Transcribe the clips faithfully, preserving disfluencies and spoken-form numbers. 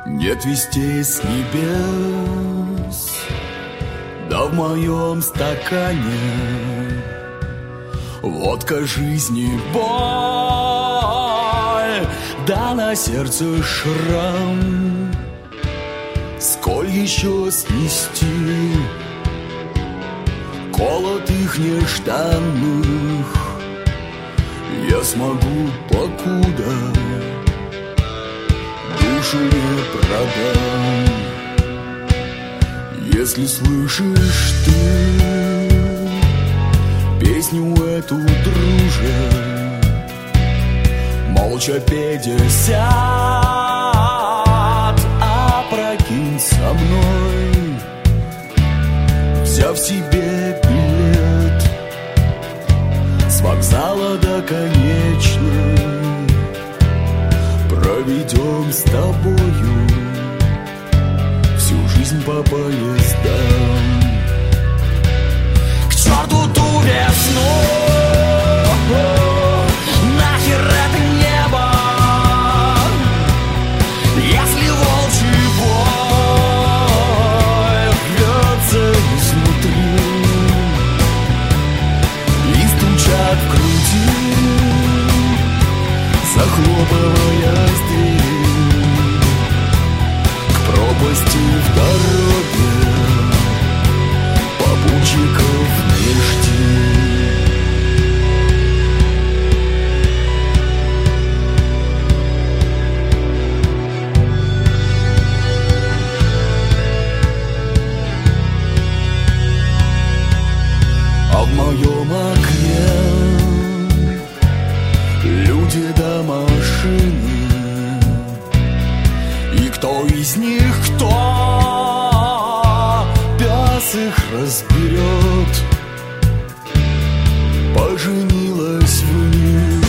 Нет вестей с небес, да в моем стакане водка жизни, боль, да на сердце шрам. Сколь еще снести колотых нежданных я смогу, покуда душу не продам. Если слышишь ты песню эту, друже, молча пятьдесят, опрокинь со мной, взяв себе билет с вокзала до конечной. Проведем с тобою всю жизнь по поездам. К черту ту весну, нахер это небо, если волчий бой рвется изнутри и стучат в груди, захлопывая дверь к пропасти в дороге, попутчиков не жди. А в моем окне люди да машины, и кто из них кто, пес их разберет. Поженилась в них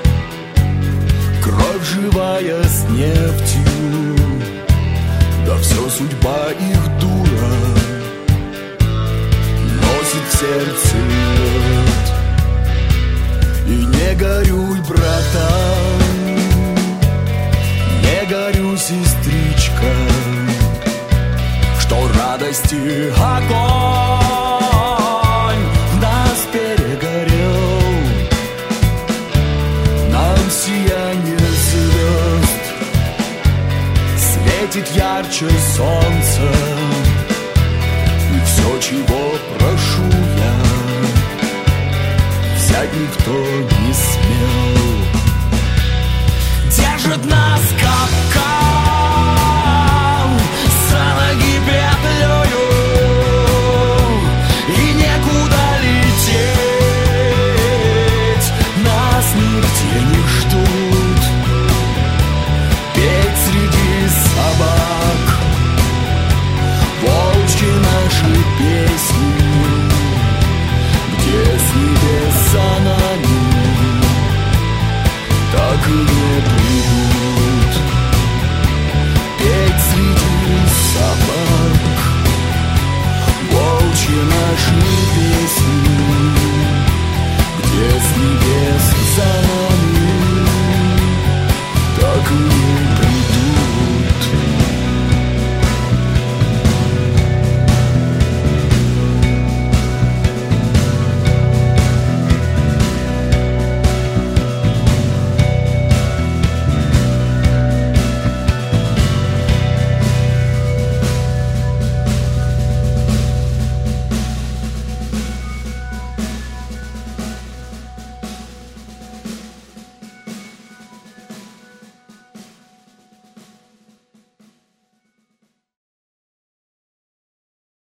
кровь живая с нефтью, да все судьба их дура носит в сердце лед. И не горюй, братан, не горюй, сестричка, что радости огонь в нас перегорел. Нам сияние звезд светит ярче солнца, и все, чего прошу я, взять никто не смел. Держит нас как